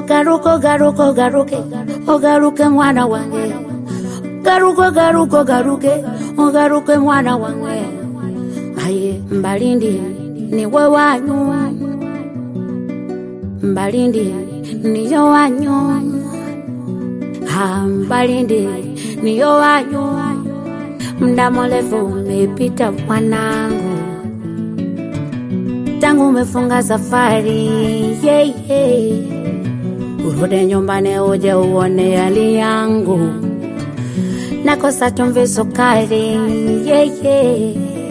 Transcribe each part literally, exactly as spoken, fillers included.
Garuko garuko garuke, o garuke mwana wange. Garuko garuko garuke, o garuke mwana wange. Aye Mbalindi ni we wanyu, Mbalindi ni yo wanyu, ha Mbalindi ni yo wanyu. Mda mrefu umepita mwanangu, tangu umefunga safari, yeah, yeah. Urudi nyumbani uje uone hali yangu, nakosa chumvi sukari, yeah, yeah.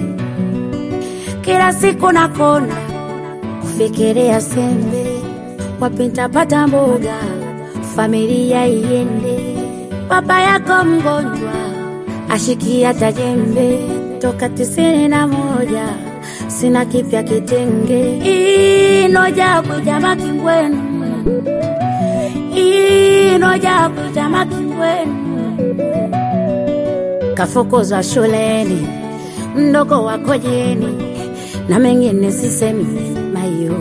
Kila siku nakona kufikiria sembe, wapi nitapata mboga familia iende. Baba yako mgonjwa ashikia tajembe, toka tisini na moja sina kipya kitenge. Inoja kujama kingwenu, inoja kujama kingwenu. Kafukuzwa shuleni, mdogo wako jeni, na mengine sisemi mayo.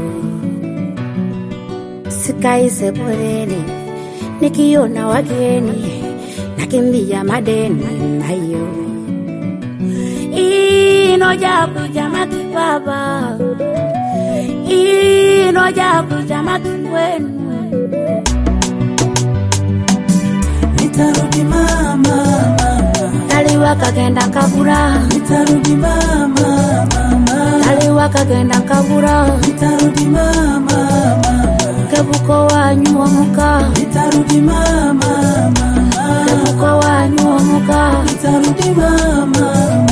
Sikai sebuleni, nikiona wageni, nakimbia madeni mayo. Inoja kujama kibaba, inoja kujama kingwenu. Nitarudi mama, mama. Kaliwa kagenda kabura, Nitarudi mama, mama. Kaliwa kagenda kabura, Nitarudi mama, mama. Kebuko wanyu omuka, Nitarudi mama, mama. Kebuko wanyu omuka, Nitarudi mama, mama.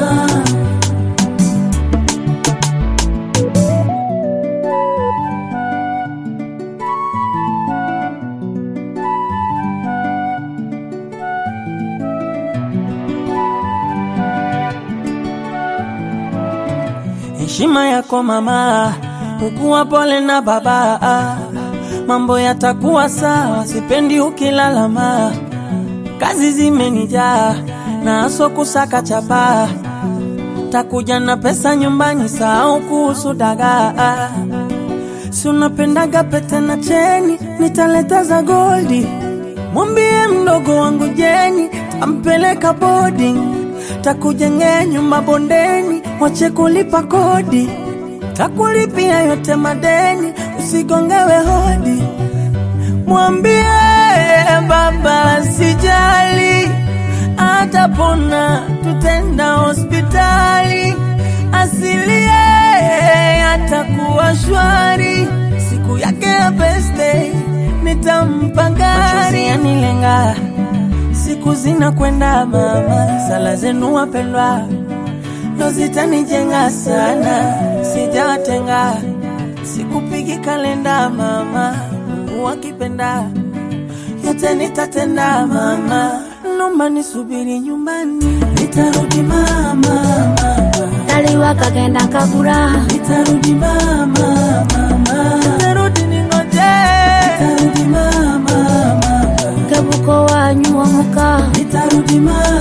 Heshima yako mama, ukuwa pole na baba. Mambo yatakuwa sawa, sipendi ukilalama. Kazi zimenijaa, na aso kusaka chapa. Takuja na pesa nyumbani, sahau kuhusu dagaa. Si unapendaga pete na cheni, nitaleta za goldi. Mwambie mdogo wangu Jeni, tampeleka boarding. Takujengea nyumba bondeni, wache kulipa kodi. Takulipia yote madeni, usigongewe hodi. Mwambie baba sijali, atapona, tutenda hospitali. Asilie atakuwa shwari, siku yake ya birthday nitampa gari. Machozi yanilenga, siku zina kwenda mama. Sala zenu wapendwa, ndo zitanijenga sana. Sijawatenga, sikupigi kalenda mama. Mungu akipenda, yote nitatenda mama. Nomba nisubiri nyumbani, nitarudi mama, mama. Kaliwa kagenda kabura, Nitarudi mama, mama. Nitarudi ningoje, nitarudi mama, mama. Kebuko wanyu omuka, Nitarudi mama.